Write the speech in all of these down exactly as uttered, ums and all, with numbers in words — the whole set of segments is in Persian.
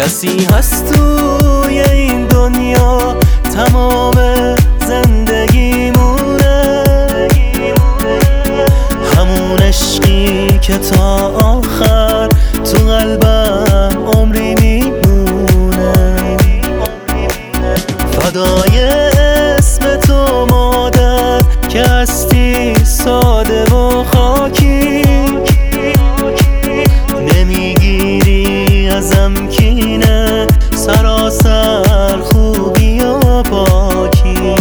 کسی هست توی این دنیا تمام زندگیمونه، همون عشقی که تا آخر تو قلبم عمری میمونه. فدای اسم تو مادر که هستی ساده و خاکی، نمیگیری ازم کینه، سراسر خوبی و پاکی.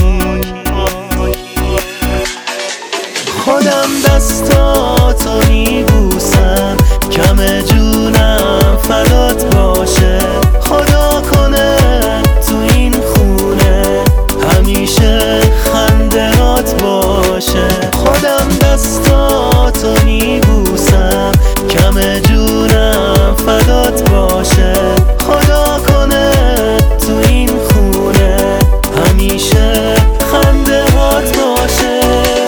خودم دستاتو میبوسم، کم جونم فدات باشه. خدا کنه تو این خونه همیشه خندهات باشه. خودم دستاتو میبوسم، کم جونم فدات باشه. خدا کنه تو این خونه همیشه خندهات باشه.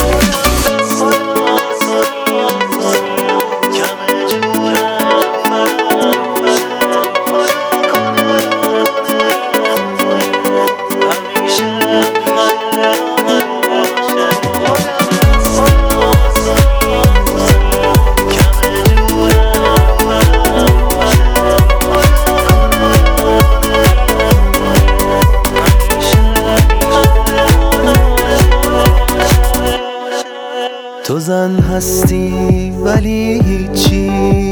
تو زن هستی ولی هیچی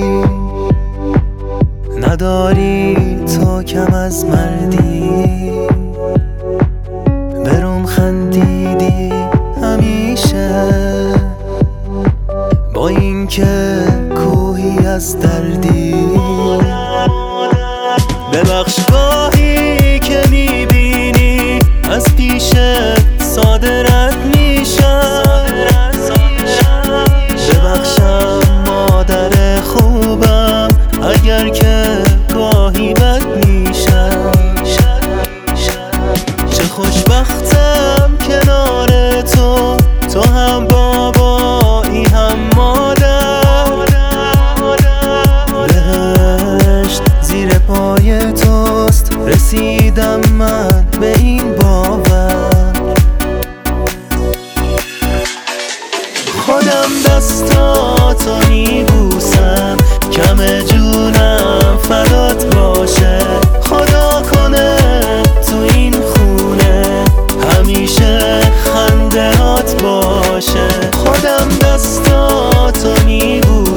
نداری، تو کم از مردی. برام خندیدی همیشه، با اینکه کوهی از دردی. ببخش گاهی که میبینی از پیشت ساده رد میشم. ببخشم مادر خوبم اگر که گاهی بد میشم. چه خوشبختم کنار تو، تو هم بابایی هم مادر. بهشت زیر پای توست، رسیدم من به این باور. خودم دستاتو میبوسم، کم جونم فدات باشه. خدا کنه تو این خونه همیشه خندهات باشه. خودم دستاتو میبوسم،